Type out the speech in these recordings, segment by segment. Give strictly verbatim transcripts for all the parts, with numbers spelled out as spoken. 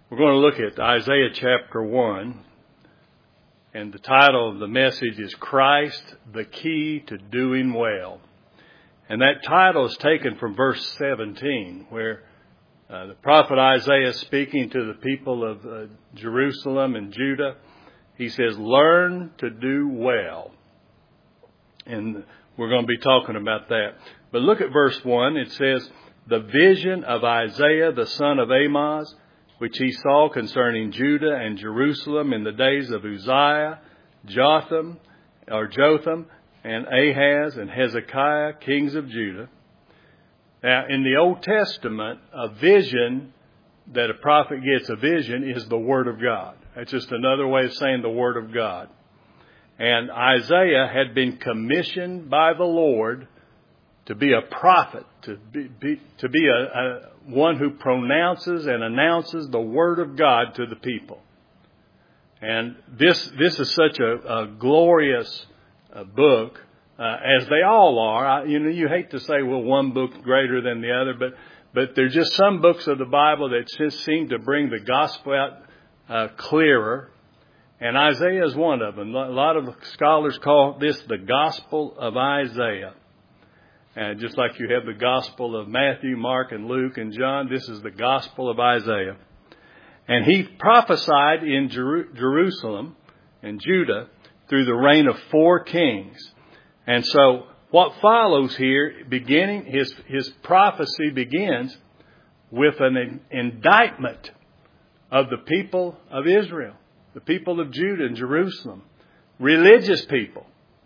We're going to look at Isaiah chapter one, and the title of the message is Christ, the Key to Doing Well. And that title is taken from verse seventeen, where uh, the prophet Isaiah, speaking to the people of uh, Jerusalem and Judah, he says, learn to do well. And we're going to be talking about that. But look at verse one. It says, the vision of Isaiah, the son of Amoz, which he saw concerning Judah and Jerusalem in the days of Uzziah, Jotham, or Jotham, and Ahaz and Hezekiah, kings of Judah. Now, in the Old Testament, a vision that a prophet gets, a vision, is the Word of God. That's just another way of saying the Word of God. And Isaiah had been commissioned by the Lord to be a prophet, to be, be to be a, a one who pronounces and announces the Word of God to the people. And this this is such a, a glorious uh, book, uh, as they all are. I, you know, you hate to say, well, one book's greater than the other, but but there's just some books of the Bible that just seem to bring the gospel out uh, clearer. And Isaiah is one of them. A lot of scholars call this the Gospel of Isaiah. And just like you have the Gospel of Matthew, Mark, and Luke, and John, this is the Gospel of Isaiah. And he prophesied in Jer- Jerusalem and Judah through the reign of four kings. And so what follows here, beginning, his, his prophecy begins with an indictment of the people of Israel, the people of Judah and Jerusalem, religious people.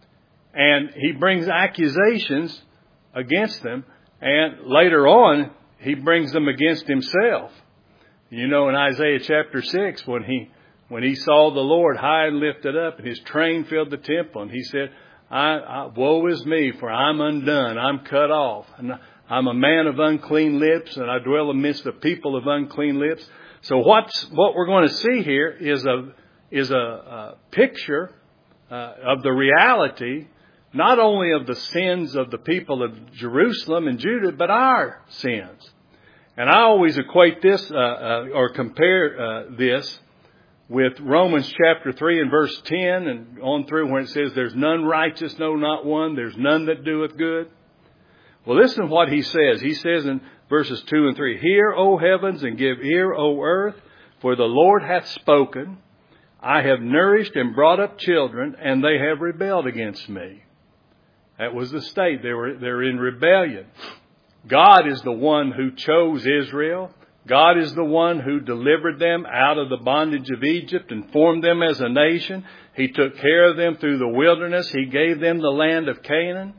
And he brings accusations against them, and later on he brings them against himself. You know, in Isaiah chapter six, when he when he saw the Lord high and lifted up, and his train filled the temple, and he said, I, I, woe is me, for I'm undone, I'm cut off, and I'm a man of unclean lips, and I dwell amidst the people of unclean lips. So what's what we're going to see here is a is a, a picture uh, of the reality, not only of the sins of the people of Jerusalem and Judah, but our sins. And I always equate this uh, uh, or compare uh, this with Romans chapter three and verse ten and on through, where it says, there's none righteous, no, not one. There's none that doeth good. Well, listen to what he says. He says in verses two and three, hear, O heavens, and give ear, O earth, for the Lord hath spoken. I have nourished and brought up children, and they have rebelled against me. That was the state. They were, they were in rebellion. God is the one who chose Israel. God is the one who delivered them out of the bondage of Egypt and formed them as a nation. He took care of them through the wilderness. He gave them the land of Canaan.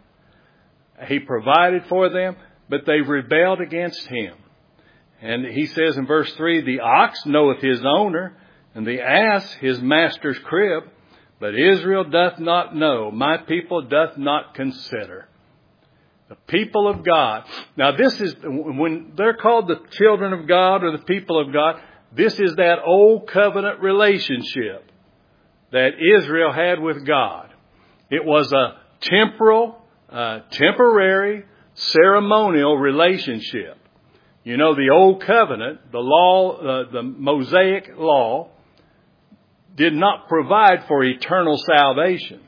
He provided for them, but they rebelled against him. And he says in verse three, the ox knoweth his owner, and the ass his master's crib. But Israel doth not know, my people doth not consider. The people of God. Now this is, when they're called the children of God or the people of God, this is that old covenant relationship that Israel had with God. It was a temporal, uh, temporary, ceremonial relationship. You know, the old covenant, the law, uh, the Mosaic law, did not provide for eternal salvation.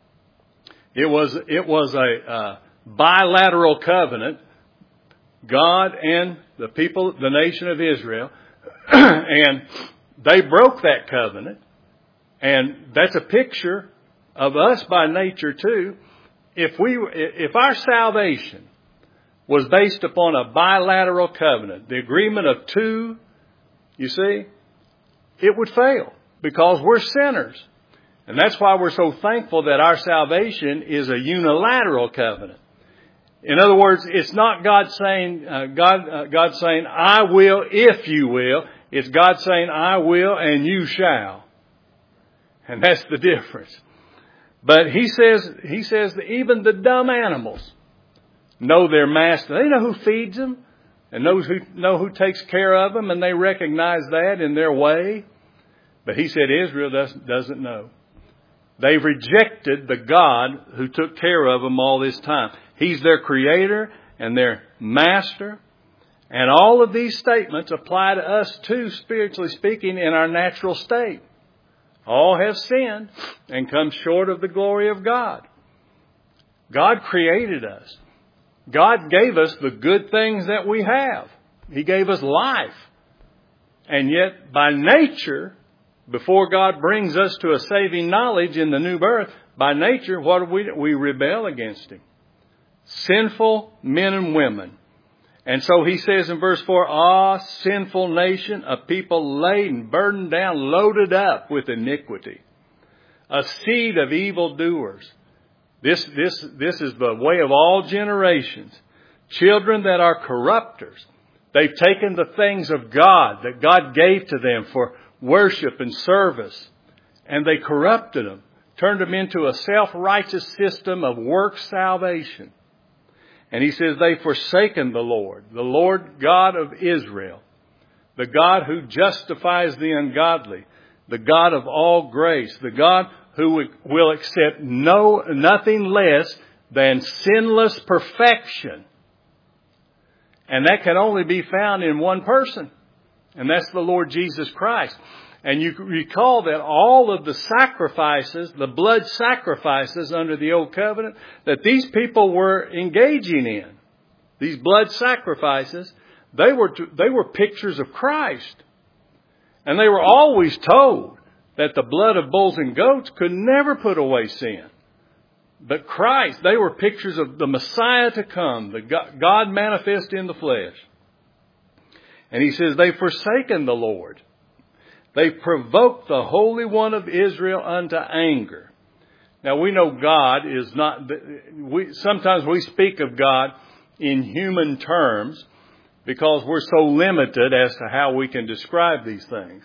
It was it was a uh, bilateral covenant, God and the people, the nation of Israel, and they broke that covenant. And that's a picture of us by nature too. If we if our salvation was based upon a bilateral covenant, the agreement of two, you see, it would fail. Because we're sinners. And that's why we're so thankful that our salvation is a unilateral covenant. In other words, it's not God saying, uh, God, uh, God saying, I will if you will. It's God saying, I will and you shall. And that's the difference. But he says, he says that even the dumb animals know their master. They know who feeds them and knows who, know who takes care of them, and they recognize that in their way. But he said Israel doesn't, doesn't know. They've rejected the God who took care of them all this time. He's their creator and their master. And all of these statements apply to us too, spiritually speaking, in our natural state. All have sinned and come short of the glory of God. God created us. God gave us the good things that we have. He gave us life. And yet, by nature, before God brings us to a saving knowledge in the new birth, by nature, what do we do? We rebel against Him. Sinful men and women. And so He says in verse four, "Ah, sinful nation, a people laden, burdened down, loaded up with iniquity, a seed of evildoers." This, this, this is the way of all generations. Children that are corrupters. They've taken the things of God that God gave to them for worship and service, and they corrupted them, turned them into a self-righteous system of work salvation. And He says they've forsaken the Lord, the Lord God of Israel, the God who justifies the ungodly, the God of all grace, the God who will accept no nothing less than sinless perfection. And that can only be found in one person, and that's the Lord Jesus Christ. And you recall that all of the sacrifices, the blood sacrifices under the Old Covenant, that these people were engaging in, these blood sacrifices, they were they were pictures of Christ. And they were always told that the blood of bulls and goats could never put away sin. But Christ, they were pictures of the Messiah to come, the God manifest in the flesh. And He says they've forsaken the Lord. They provoked the Holy One of Israel unto anger. Now we know God is not, we, sometimes we speak of God in human terms because we're so limited as to how we can describe these things.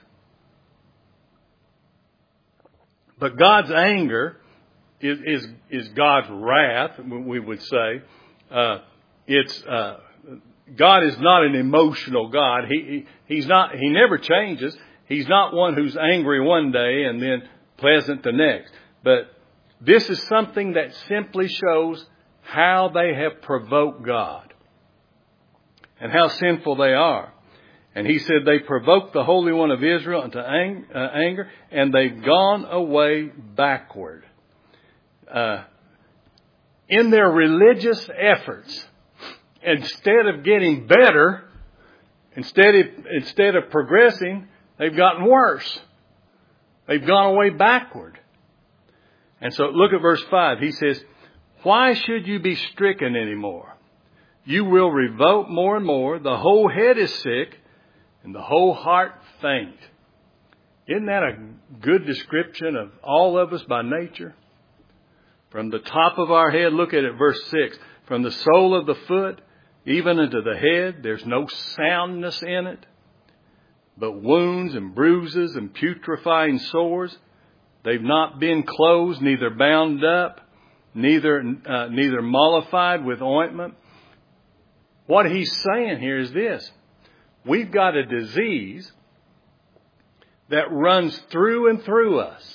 But God's anger is, is, is God's wrath, we would say. Uh, it's, uh, God is not an emotional God. He, he, he's not, He never changes. He's not one who's angry one day and then pleasant the next. But this is something that simply shows how they have provoked God and how sinful they are. And He said they provoked the Holy One of Israel into ang- uh, anger, and they've gone away backward. Uh, in their religious efforts, instead of getting better, instead of, instead of progressing, they've gotten worse. They've gone away backward. And so look at verse five. He says, "Why should you be stricken anymore? You will revolt more and more. The whole head is sick and the whole heart faint." Isn't that a good description of all of us by nature? From the top of our head, look at it, verse six. From the sole of the foot, even into the head, there's no soundness in it, but wounds and bruises and putrefying sores. They've not been closed, neither bound up, neither uh, neither mollified with ointment. What He's saying here is this. We've got a disease that runs through and through us.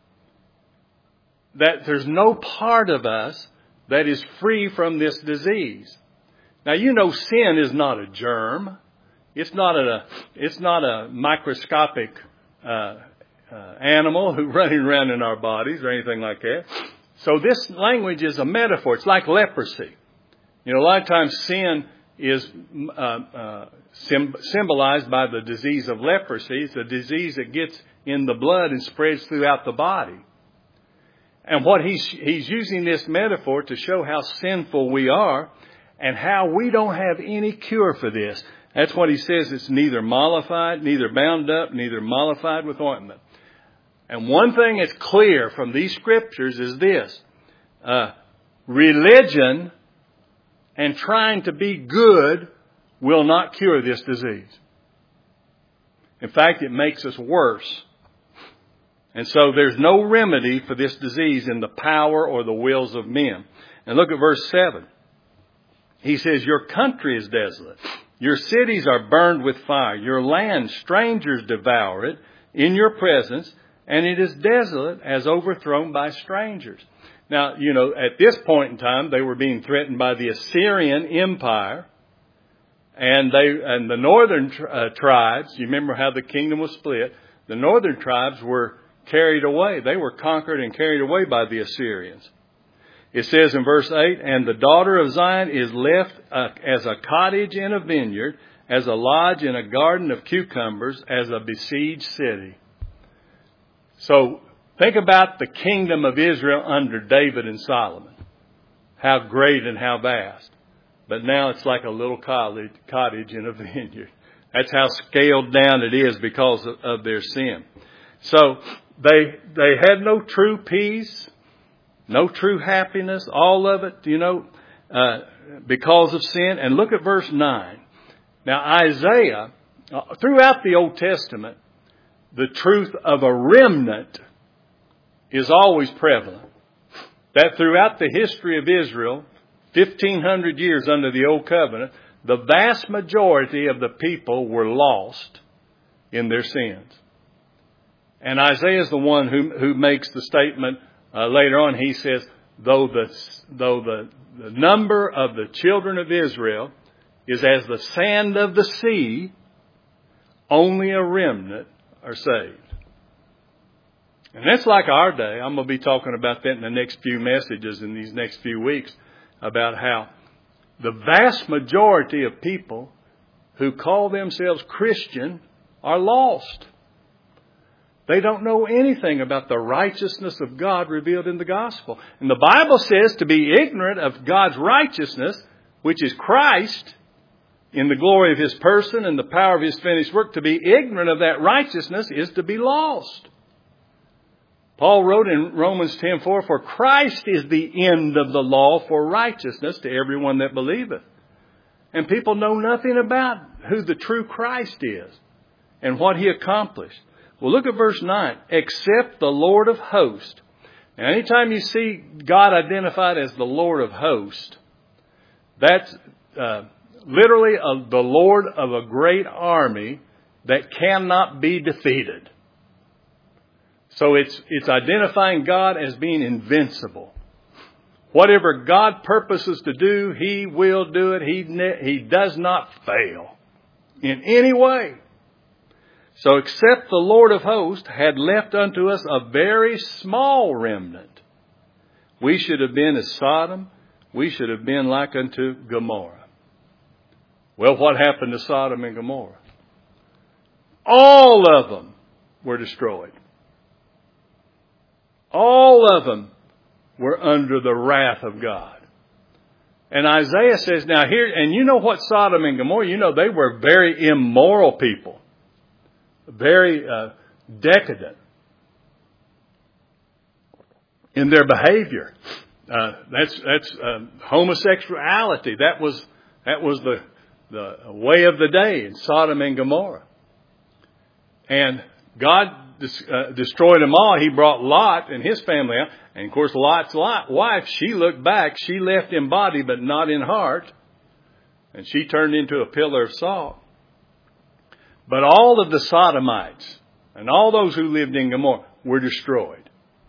That there's no part of us that is free from this disease. Now, you know, sin is not a germ. It's not a, it's not a microscopic uh, uh, animal who running around in our bodies or anything like that. So this language is a metaphor. It's like leprosy. You know, a lot of times sin is uh, uh, sim- symbolized by the disease of leprosy. It's a disease that gets in the blood and spreads throughout the body. And what he's he's using this metaphor to show how sinful we are and how we don't have any cure for this. That's what he says. It's neither mollified, neither bound up, neither mollified with ointment. And one thing that's clear from these scriptures is this. Uh, religion and trying to be good will not cure this disease. In fact, it makes us worse. And so there's no remedy for this disease in the power or the wills of men. And look at verse seven. He says, your country is desolate. Your cities are burned with fire. Your land, strangers devour it in your presence, and it is desolate as overthrown by strangers. Now, you know, at this point in time, they were being threatened by the Assyrian Empire. And they and the northern uh, tribes, you remember how the kingdom was split, the northern tribes were carried away. They were conquered and carried away by the Assyrians. It says in verse eight, and the daughter of Zion is left uh, as a cottage in a vineyard, as a lodge in a garden of cucumbers, as a besieged city. So think about the kingdom of Israel under David and Solomon. How great and how vast. But now it's like a little cottage, cottage in a vineyard. That's how scaled down it is because of, of their sin. So they they had no true peace, no true happiness, all of it, you know, uh, because of sin. And look at verse nine. Now Isaiah, uh, throughout the Old Testament, the truth of a remnant is always prevalent. That throughout the history of Israel, fifteen hundred years under the Old Covenant, the vast majority of the people were lost in their sins. And Isaiah is the one who, who makes the statement uh, later on. He says, though the, though the, the number of the children of Israel is as the sand of the sea, only a remnant are saved. And that's like our day. I'm going to be talking about that in the next few messages in these next few weeks, about how the vast majority of people who call themselves Christian are lost. They don't know anything about the righteousness of God revealed in the gospel. And the Bible says to be ignorant of God's righteousness, which is Christ, in the glory of His person and the power of His finished work, to be ignorant of that righteousness is to be lost. Paul wrote in Romans ten four, for Christ is the end of the law for righteousness to everyone that believeth. And people know nothing about who the true Christ is and what He accomplished. Well, look at verse nine. Except the Lord of hosts. Now, anytime you see God identified as the Lord of hosts, that's uh, literally a, the Lord of a great army that cannot be defeated. So it's it's identifying God as being invincible. Whatever God purposes to do, He will do it. He, he does not fail in any way. So except the Lord of hosts had left unto us a very small remnant, we should have been as Sodom. We should have been like unto Gomorrah. Well, what happened to Sodom and Gomorrah? All of them were destroyed. All of them were under the wrath of God. And Isaiah says, now here, and you know what Sodom and Gomorrah, you know they were very immoral people. Very uh, decadent in their behavior. Uh, that's that's uh, homosexuality. That was that was the the way of the day in Sodom and Gomorrah. And God dis- uh, destroyed them all. He brought Lot and his family out. And of course, Lot's Lot, wife, she looked back. She left in body, but not in heart. And she turned into a pillar of salt. But all of the Sodomites and all those who lived in Gomorrah were destroyed.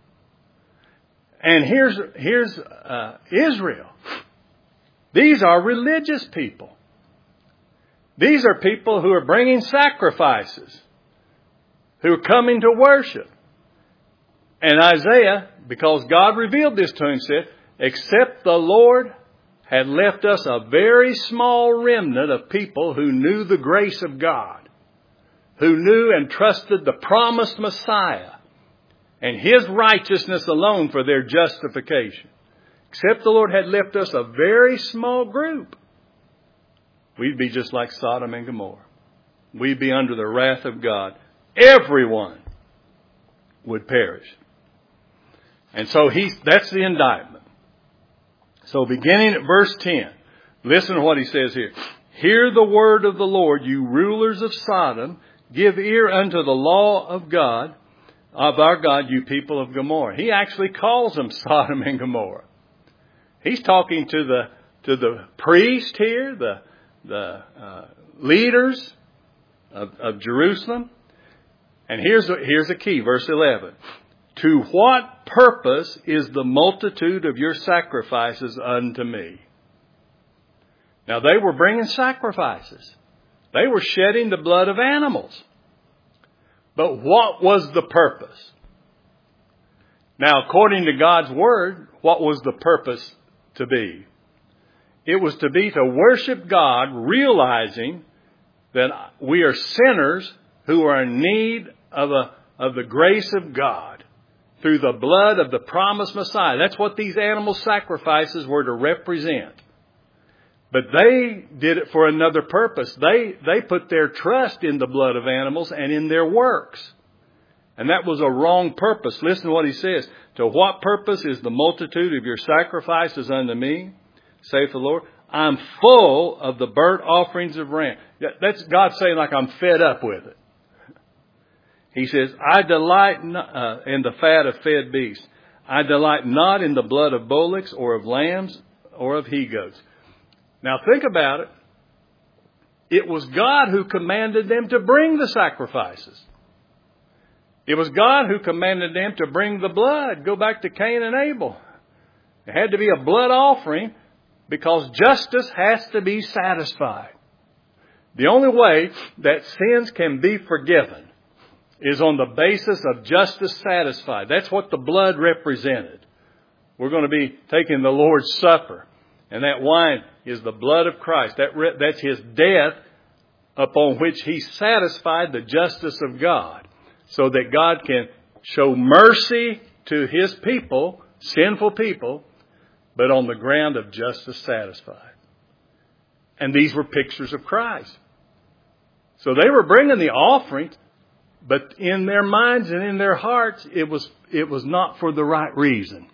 And here's, here's uh, Israel. These are religious people. These are people who are bringing sacrifices, who are coming to worship. And Isaiah, because God revealed this to him, said, except the Lord had left us a very small remnant of people who knew the grace of God, who knew and trusted the promised Messiah and His righteousness alone for their justification. Except the Lord had left us a very small group, we'd be just like Sodom and Gomorrah. We'd be under the wrath of God. Everyone would perish. And so he, that's the indictment. So beginning at verse ten, listen to what he says here. Hear the word of the Lord, you rulers of Sodom. Give ear unto the law of God, of our God, you people of Gomorrah. He actually calls them Sodom and Gomorrah. He's talking to the to the priest here, the the uh, leaders of, of Jerusalem. And here's a, here's a key, verse eleven. To what purpose is the multitude of your sacrifices unto me? Now, they were bringing sacrifices. They were shedding the blood of animals. But what was the purpose? Now, according to God's Word, what was the purpose to be? It was to be to worship God, realizing that we are sinners who are in need of, a, of the grace of God through the blood of the promised Messiah. That's what these animal sacrifices were to represent. But they did it for another purpose. They, they put their trust in the blood of animals and in their works. And that was a wrong purpose. Listen to what he says. To what purpose is the multitude of your sacrifices unto me, saith the Lord? I'm full of the burnt offerings of ram. That's God saying, like, I'm fed up with it. He says, I delight not, uh, in the fat of fed beasts. I delight not in the blood of bullocks or of lambs or of he-goats. Now think about it. It was God who commanded them to bring the sacrifices. It was God who commanded them to bring the blood. Go back to Cain and Abel. It had to be a blood offering because justice has to be satisfied. The only way that sins can be forgiven is on the basis of justice satisfied. That's what the blood represented. We're going to be taking the Lord's Supper. And that wine is the blood of Christ. That re- that's His death upon which He satisfied the justice of God, so that God can show mercy to His people, sinful people, but on the ground of justice satisfied. And these were pictures of Christ. So they were bringing the offerings, but in their minds and in their hearts, it was, it was not for the right reason.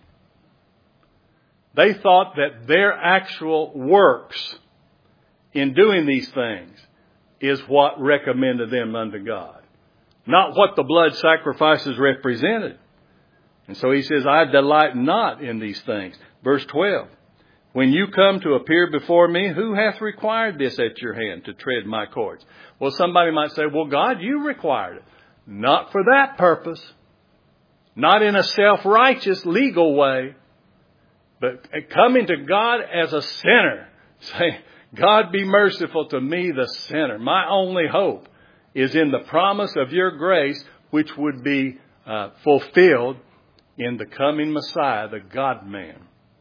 They thought that their actual works in doing these things is what recommended them unto God, not what the blood sacrifices represented. And so he says, I delight not in these things. Verse twelve, when you come to appear before me, who hath required this at your hand to tread my courts? Well, somebody might say, well, God, you required it. Not for that purpose. Not in a self-righteous legal way. But coming to God as a sinner, saying, God be merciful to me, the sinner. My only hope is in the promise of your grace, which would be uh, fulfilled in the coming Messiah, the God-man.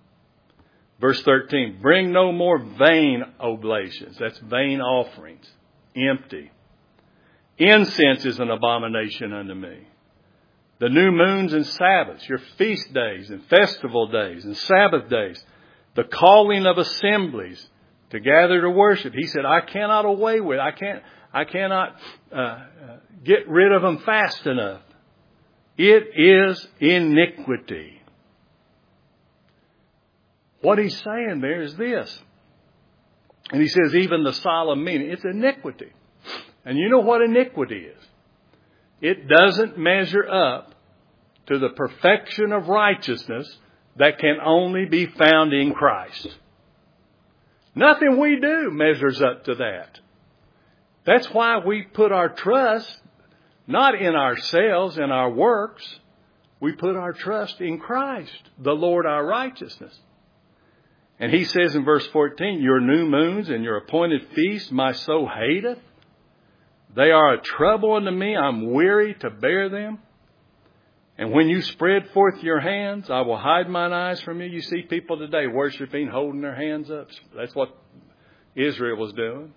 Verse thirteen, bring no more vain oblations. That's vain offerings. Empty. Incense is an abomination unto me. The new moons and Sabbaths, your feast days and festival days and Sabbath days, the calling of assemblies to gather to worship. He said, I cannot away with, I can't, I cannot uh, get rid of them fast enough. It is iniquity. What he's saying there is this. And he says, even the solemn meaning, it's iniquity. And you know what iniquity is? It doesn't measure up to the perfection of righteousness that can only be found in Christ. Nothing we do measures up to that. That's why we put our trust not in ourselves and our works. We put our trust in Christ, the Lord our righteousness. And he says in verse fourteen, your new moons and your appointed feasts my soul hateth. They are a trouble unto me. I'm weary to bear them. And when you spread forth your hands, I will hide mine eyes from you. You see people today worshiping, holding their hands up. That's what Israel was doing.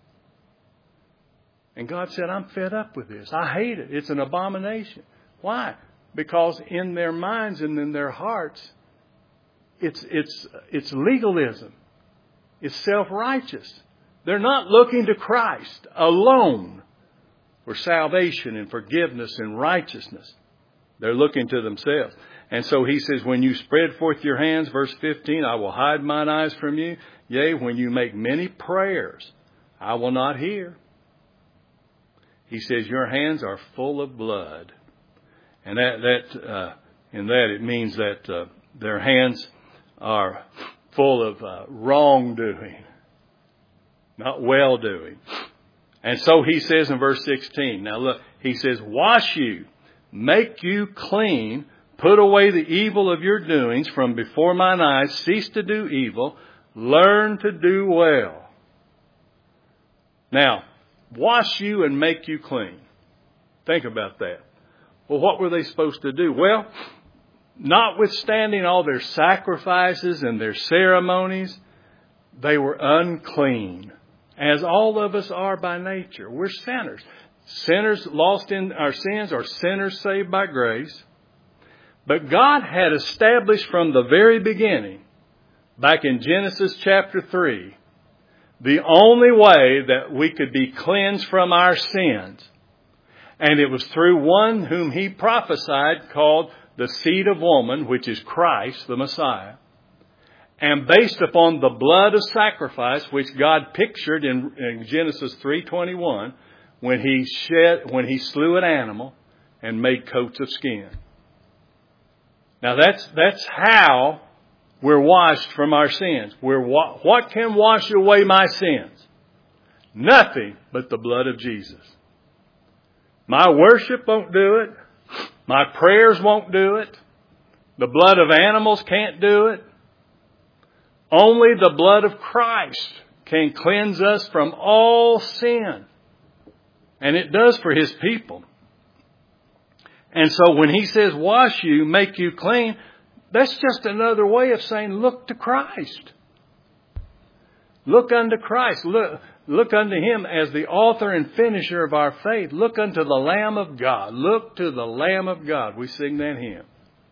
And God said, I'm fed up with this. I hate it. It's an abomination. Why? Because in their minds and in their hearts, it's, it's, it's legalism. It's self-righteous. They're not looking to Christ alone for salvation and forgiveness and righteousness. They're looking to themselves. And so he says, when you spread forth your hands, verse fifteen, I will hide mine eyes from you. Yea, when you make many prayers, I will not hear. He says, your hands are full of blood. And that, that uh, in that it means that uh, their hands are full of uh, wrongdoing. Not well-doing. And so he says in verse sixteen, now look, he says, wash you, make you clean, put away the evil of your doings from before mine eyes, cease to do evil, learn to do well. Now, wash you and make you clean. Think about that. Well, what were they supposed to do? Well, notwithstanding all their sacrifices and their ceremonies, they were unclean, as all of us are by nature. We're sinners. Sinners lost in our sins or sinners saved by grace. But God had established from the very beginning, back in Genesis chapter three, the only way that we could be cleansed from our sins. And it was through one whom he prophesied called the seed of woman, which is Christ, the Messiah. And based upon the blood of sacrifice, which God pictured in, in Genesis three twenty-one, when he shed, when he slew an animal and made coats of skin. Now that's, that's how we're washed from our sins. We're, what can wash away my sins? Nothing but the blood of Jesus. My worship won't do it. My prayers won't do it. The blood of animals can't do it. Only the blood of Christ can cleanse us from all sin. And it does for His people. And so when He says, wash you, make you clean, that's just another way of saying, look to Christ. Look unto Christ. Look, look unto Him as the author and finisher of our faith. Look unto the Lamb of God. Look to the Lamb of God. We sing that hymn.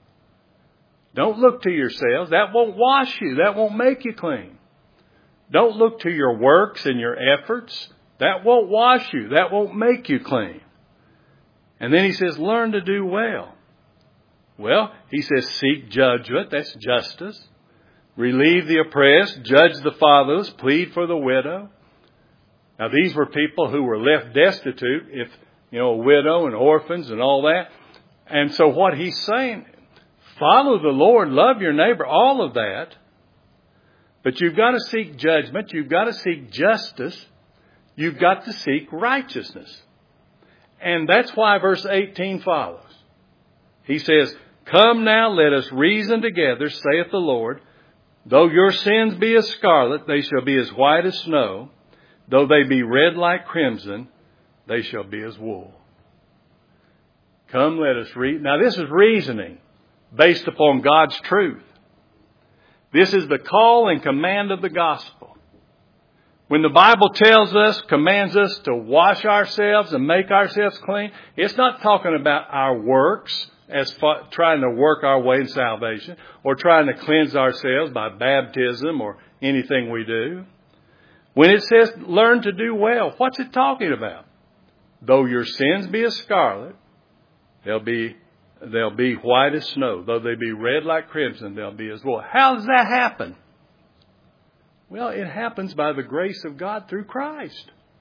Don't look to yourselves. That won't wash you. That won't make you clean. Don't look to your works and your efforts. That won't wash you. That won't make you clean. And then He says, learn to do well. Well, He says, seek judgment. That's justice. Relieve the oppressed. Judge the fatherless. Plead for the widow. Now, these were people who were left destitute, if, you know, a widow and orphans and all that. And so what He's saying, follow the Lord, love your neighbor, all of that. But you've got to seek judgment. You've got to seek justice. You've got to seek righteousness. And that's why verse eighteen follows. He says, come now, let us reason together, saith the Lord. Though your sins be as scarlet, they shall be as white as snow. Though they be red like crimson, they shall be as wool. Come, let us read. Now, this is reasoning based upon God's truth. This is the call and command of the gospel. When the Bible tells us, commands us to wash ourselves and make ourselves clean, it's not talking about our works as far, trying to work our way in salvation or trying to cleanse ourselves by baptism or anything we do. When it says learn to do well, what's it talking about? Though your sins be as scarlet, they'll be they'll be white as snow. Though they be red like crimson, they'll be as wool. How does that happen? Well, it happens by the grace of God through Christ.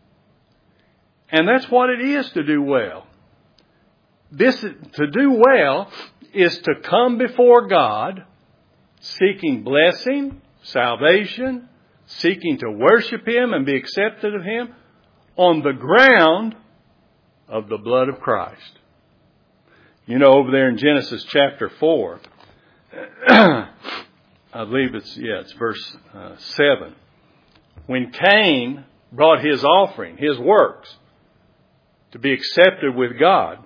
And that's what it is to do well. This, to do well is to come before God seeking blessing, salvation, seeking to worship Him and be accepted of Him on the ground of the blood of Christ. You know, over there in Genesis chapter four, I believe it's, yeah, it's verse uh, seven. When Cain brought his offering, his works, to be accepted with God,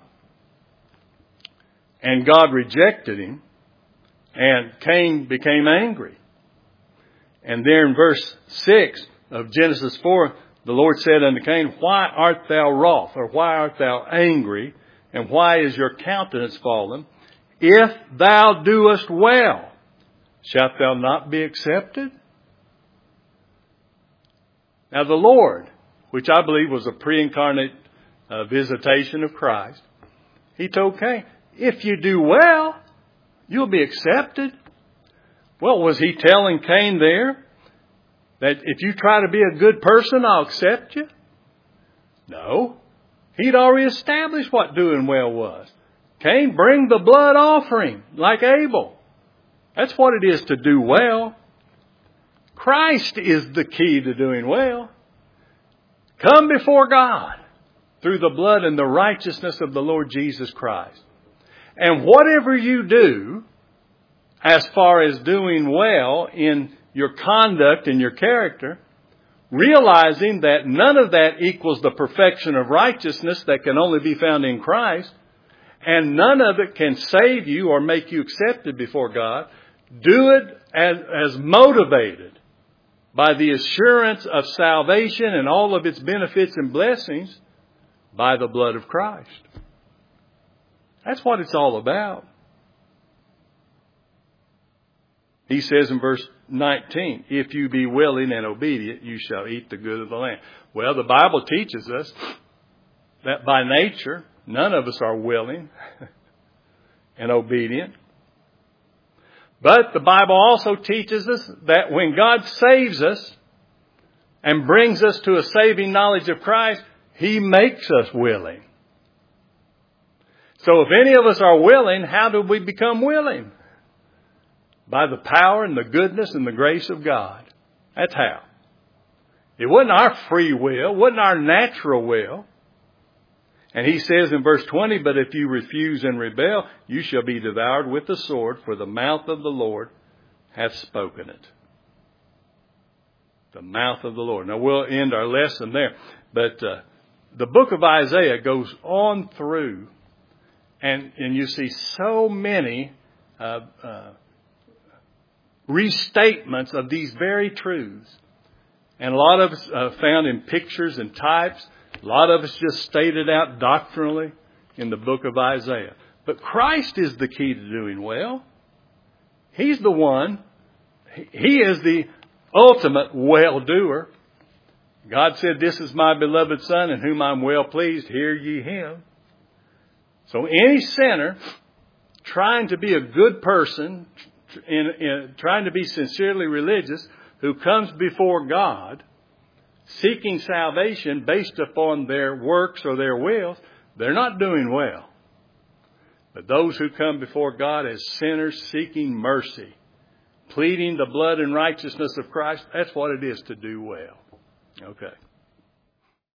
and God rejected him, and Cain became angry. And there in verse six of Genesis four, the Lord said unto Cain, why art thou wroth, or why art thou angry, and why is your countenance fallen? If thou doest well, shalt thou not be accepted? Now the Lord, which I believe was a pre-incarnate uh, visitation of Christ, He told Cain, if you do well, you'll be accepted. Well, was He telling Cain there that if you try to be a good person, I'll accept you? No. He'd already established what doing well was. Cain, bring the blood offering like Abel. That's what it is to do well. Christ is the key to doing well. Come before God through the blood and the righteousness of the Lord Jesus Christ. And whatever you do, as far as doing well in your conduct and your character, realizing that none of that equals the perfection of righteousness that can only be found in Christ, and none of it can save you or make you accepted before God. Do it as, as motivated by the assurance of salvation and all of its benefits and blessings by the blood of Christ. That's what it's all about. He says in verse nineteen, if you be willing and obedient, you shall eat the good of the land. Well, the Bible teaches us that by nature, none of us are willing and obedient. But the Bible also teaches us that when God saves us and brings us to a saving knowledge of Christ, He makes us willing. So if any of us are willing, how do we become willing? By the power and the goodness and the grace of God. That's how. It wasn't our free will. It wasn't our natural will. And He says in verse twenty, but if you refuse and rebel, you shall be devoured with the sword, for the mouth of the Lord hath spoken it. The mouth of the Lord. Now we'll end our lesson there. But uh, the book of Isaiah goes on through, and, and you see so many uh, uh, restatements of these very truths. And a lot of us uh, found in pictures and types. A lot of it's just stated out doctrinally in the book of Isaiah. But Christ is the key to doing well. He's the one. He is the ultimate well-doer. God said, this is my beloved Son in whom I'm well pleased. Hear ye Him. So any sinner trying to be a good person, in, in, trying to be sincerely religious, who comes before God, seeking salvation based upon their works or their wills, they're not doing well. But those who come before God as sinners seeking mercy, pleading the blood and righteousness of Christ, that's what it is to do well. Okay.